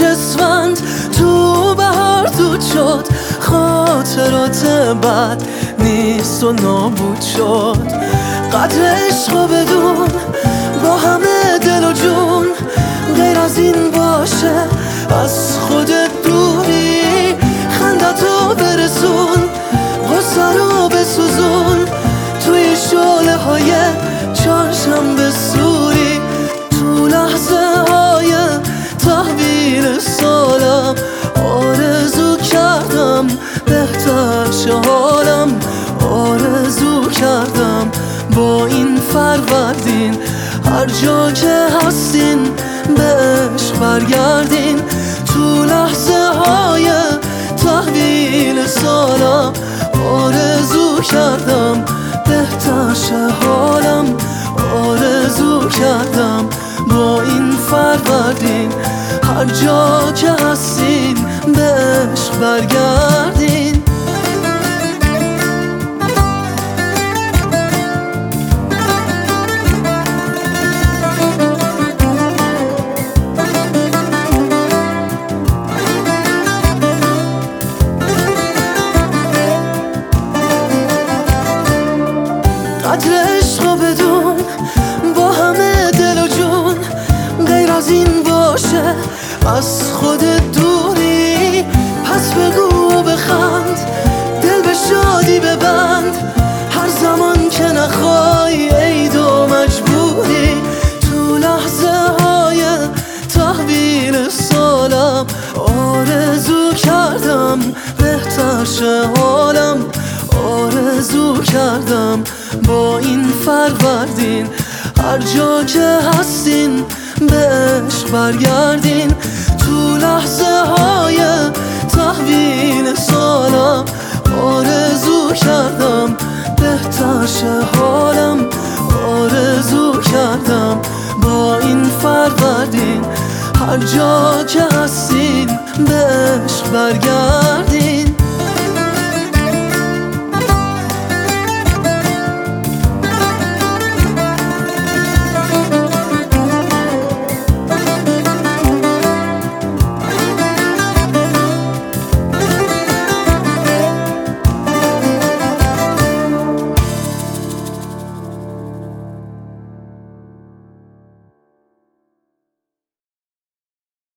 اسفند تو بهار دود شد، خاطرات بد نیست و نابود شد. قدر عشقو بدون با همه دل و جون، غیر از این باشه از خودت دوری. خندتو برسون، غصه رو بسوزون، توی شعله های چهارشنبه سوری. تو لحظه های تحویل سالم آرزو کردم بهتر شه حالم، آرزو کردم با این فروردین هر جا که هستین به عشق برگردین. تو لحظه های تحویل سالم آرزو کردم بهتر شه حالم، آرزو کردم با این فروردین هر جا که هستین به عشق برگردین. قدر عشقو بدون با همه دل و جون، غیر از این باشه از خودت دوری. پس بگو و بخند، دل به شادی ببند، هر زمان که نخوای عید و مجبوری. تو لحظه های تحویل سالم آرزو کردم بهتر شه حالم، آرزو کردم با این فروردین هر جا که هستین به عشق برگردین. تو لحظه های تحویل سالم آرزو کردم بهتر شه حالم، آرزو کردم با این فروردین هر جا که هستین به عشق برگردین.